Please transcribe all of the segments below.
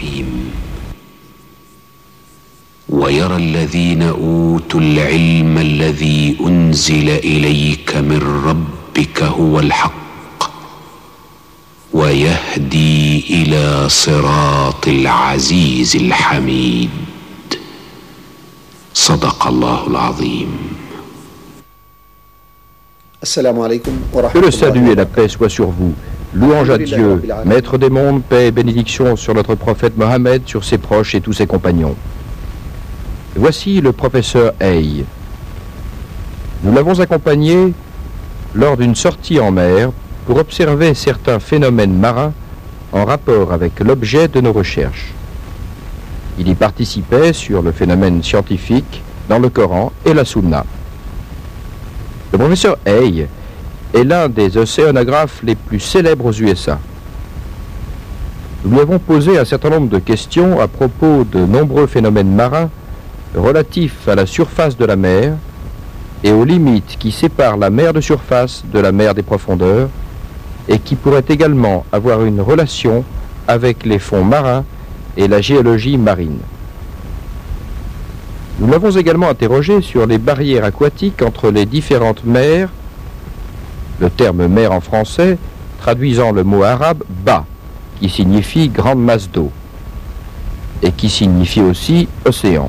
الرحيم ويرى الذين أوتوا العلم الذي أنزل إليك من ربك هو الحق ويهدي إلى صراط العزيز الحميد صدق الله العظيم. Que le salut et la paix soient sur vous. Louange à Dieu, maître des mondes, paix et bénédiction sur notre prophète Mohammed, sur ses proches et tous ses compagnons. Voici le professeur Hay. Nous l'avons accompagné lors d'une sortie en mer pour observer certains phénomènes marins en rapport avec l'objet de nos recherches. Il y participait sur le phénomène scientifique dans le Coran et la Sunna. Le professeur Hay est l'un des océanographes les plus célèbres aux USA. Nous lui avons posé un certain nombre de questions à propos de nombreux phénomènes marins relatifs à la surface de la mer et aux limites qui séparent la mer de surface de la mer des profondeurs et qui pourraient également avoir une relation avec les fonds marins et la géologie marine. Nous l'avons également interrogé sur les barrières aquatiques entre les différentes mers, le terme mer en français traduisant le mot arabe ba, qui signifie grande masse d'eau, et qui signifie aussi océan,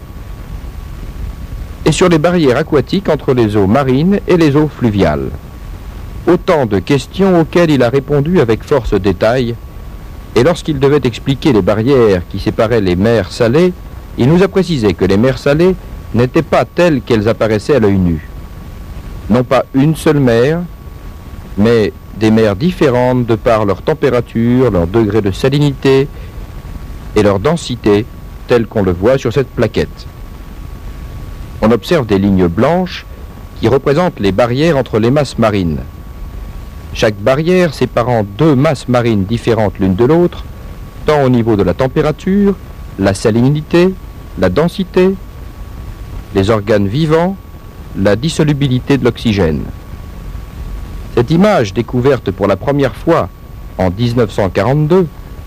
et sur les barrières aquatiques entre les eaux marines et les eaux fluviales. Autant de questions auxquelles il a répondu avec force détail, et lorsqu'il devait expliquer les barrières qui séparaient les mers salées, il nous a précisé que les mers salées n'étaient pas telles qu'elles apparaissaient à l'œil nu. Non pas une seule mer, mais des mers différentes de par leur température, leur degré de salinité et leur densité, telles qu'on le voit sur cette plaquette. On observe des lignes blanches qui représentent les barrières entre les masses marines. Chaque barrière séparant deux masses marines différentes l'une de l'autre, tant au niveau de la température, la salinité, la densité, les organes vivants, la dissolubilité de l'oxygène. Cette image, découverte pour la première fois en 1942,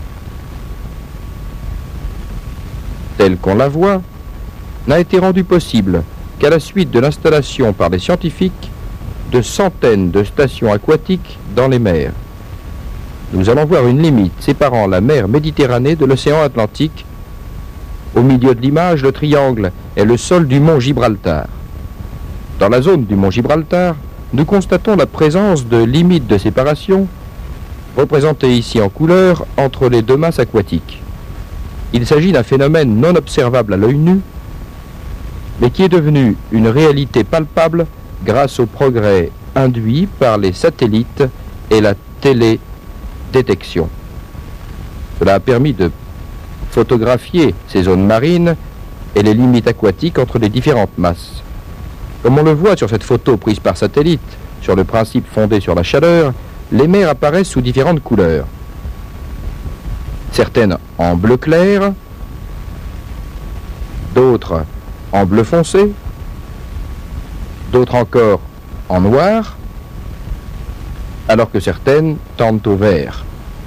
telle qu'on la voit, n'a été rendue possible qu'à la suite de l'installation par les scientifiques de centaines de stations aquatiques dans les mers. Nous allons voir une limite séparant la mer Méditerranée de l'océan Atlantique. Au milieu de l'image, le triangle est le sol du mont Gibraltar. Dans la zone du mont Gibraltar, nous constatons la présence de limites de séparation, représentées ici en couleur, entre les deux masses aquatiques. Il s'agit d'un phénomène non observable à l'œil nu, mais qui est devenu une réalité palpable grâce au progrès induit par les satellites et la télédétection. Cela a permis de photographier ces zones marines et les limites aquatiques entre les différentes masses. Comme on le voit sur cette photo prise par satellite, sur le principe fondé sur la chaleur, les mers apparaissent sous différentes couleurs. Certaines en bleu clair, d'autres en bleu foncé, d'autres encore en noir, alors que certaines tendent au vert.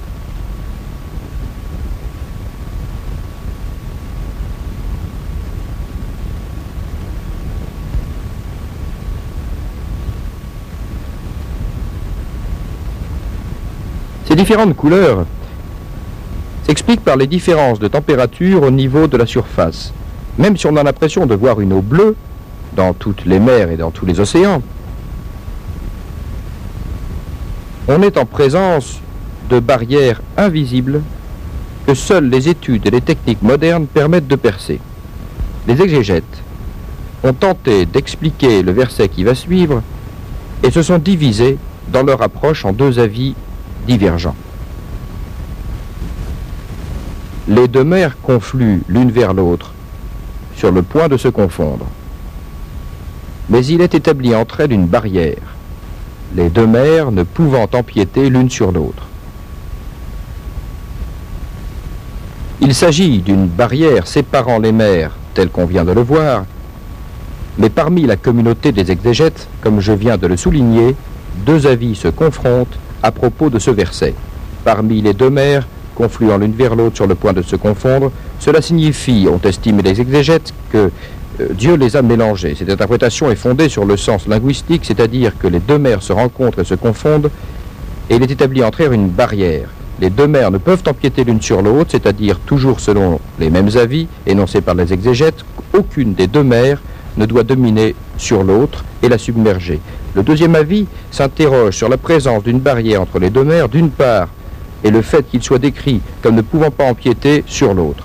Ces différentes couleurs s'expliquent par les différences de température au niveau de la surface. Même si on a l'impression de voir une eau bleue dans toutes les mers et dans tous les océans, on est en présence de barrières invisibles que seules les études et les techniques modernes permettent de percer. Les exégètes ont tenté d'expliquer le verset qui va suivre et se sont divisés dans leur approche en deux avis divergents. Les deux mers confluent l'une vers l'autre sur le point de se confondre. Mais il est établi entre elles une barrière, les deux mers ne pouvant empiéter l'une sur l'autre. Il s'agit d'une barrière séparant les mers, telles qu'on vient de le voir, mais parmi la communauté des exégètes, comme je viens de le souligner, deux avis se confrontent à propos de ce verset. Parmi les deux mers confluant l'une vers l'autre sur le point de se confondre, cela signifie, ont estimé les exégètes, que Dieu les a mélangés. Cette interprétation est fondée sur le sens linguistique, c'est-à-dire que les deux mers se rencontrent et se confondent, et il est établi entre elles une barrière. Les deux mers ne peuvent empiéter l'une sur l'autre, c'est-à-dire toujours selon les mêmes avis énoncés par les exégètes, aucune des deux mers ne doit dominer sur l'autre et la submerger. Le deuxième avis s'interroge sur la présence d'une barrière entre les deux mers, d'une part, et le fait qu'il soit décrit comme ne pouvant pas empiéter sur l'autre.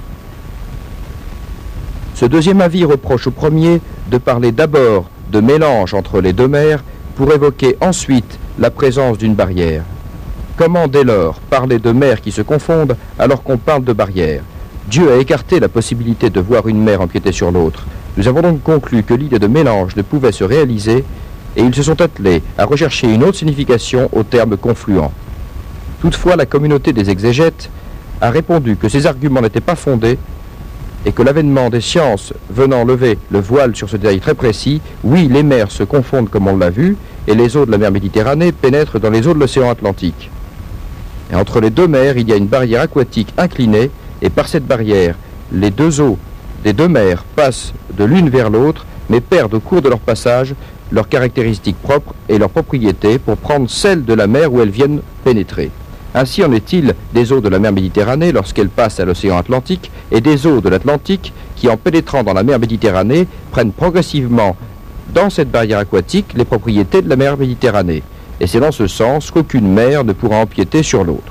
Ce deuxième avis reproche au premier de parler d'abord de mélange entre les deux mers pour évoquer ensuite la présence d'une barrière. Comment dès lors parler de mers qui se confondent alors qu'on parle de barrières? Dieu a écarté la possibilité de voir une mer empiéter sur l'autre. Nous avons donc conclu que l'idée de mélange ne pouvait se réaliser et ils se sont attelés à rechercher une autre signification au terme confluent. Toutefois, la communauté des exégètes a répondu que ces arguments n'étaient pas fondés et que l'avènement des sciences venant lever le voile sur ce détail très précis, oui, les mers se confondent comme on l'a vu, et les eaux de la mer Méditerranée pénètrent dans les eaux de l'océan Atlantique. Et entre les deux mers, il y a une barrière aquatique inclinée, et par cette barrière, les deux eaux des deux mers passent de l'une vers l'autre, mais perdent au cours de leur passage leurs caractéristiques propres et leurs propriétés pour prendre celles de la mer où elles viennent pénétrer. Ainsi en est-il des eaux de la mer Méditerranée lorsqu'elles passent à l'océan Atlantique et des eaux de l'Atlantique qui, en pénétrant dans la mer Méditerranée, prennent progressivement dans cette barrière aquatique les propriétés de la mer Méditerranée. Et c'est dans ce sens qu'aucune mer ne pourra empiéter sur l'autre.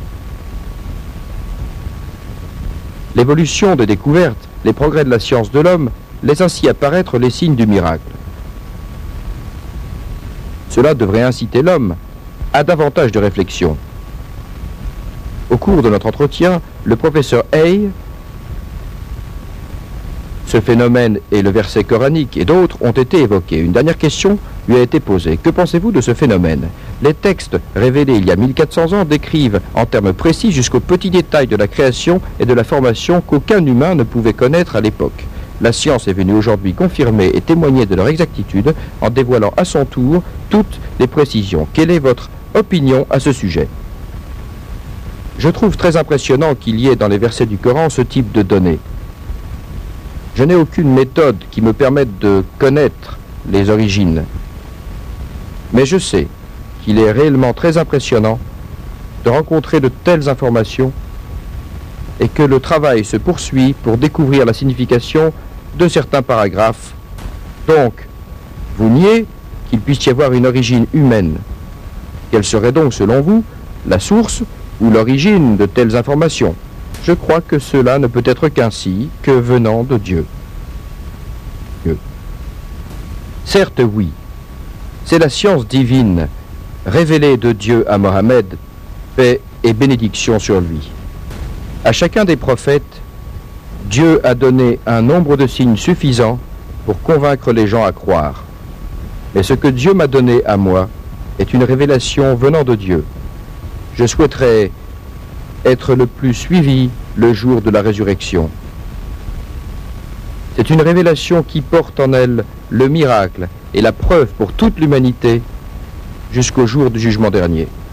L'évolution des découvertes, les progrès de la science de l'homme, laissent ainsi apparaître les signes du miracle. Cela devrait inciter l'homme à davantage de réflexion. Au cours de notre entretien, le professeur Hay, ce phénomène et le verset coranique et d'autres ont été évoqués. Une dernière question lui a été posée. Que pensez-vous de ce phénomène? Les textes révélés il y a 1400 ans décrivent en termes précis jusqu'aux petits détails de la création et de la formation qu'aucun humain ne pouvait connaître à l'époque. La science est venue aujourd'hui confirmer et témoigner de leur exactitude en dévoilant à son tour toutes les précisions. Quelle est votre opinion à ce sujet? Je trouve très impressionnant qu'il y ait dans les versets du Coran ce type de données. Je n'ai aucune méthode qui me permette de connaître les origines, mais je sais qu'il est réellement très impressionnant de rencontrer de telles informations et que le travail se poursuit pour découvrir la signification de certains paragraphes. Donc, vous niez qu'il puisse y avoir une origine humaine. Quelle serait donc, selon vous, la source ou l'origine de telles informations? Je crois que cela ne peut être qu'ainsi, que venant de Dieu. Certes, oui, c'est la science divine révélée de Dieu à Mohammed, paix et bénédiction sur lui. À chacun des prophètes, Dieu a donné un nombre de signes suffisants pour convaincre les gens à croire. Mais ce que Dieu m'a donné à moi est une révélation venant de Dieu. Je souhaiterais être le plus suivi le jour de la résurrection. C'est une révélation qui porte en elle le miracle et la preuve pour toute l'humanité jusqu'au jour du jugement dernier.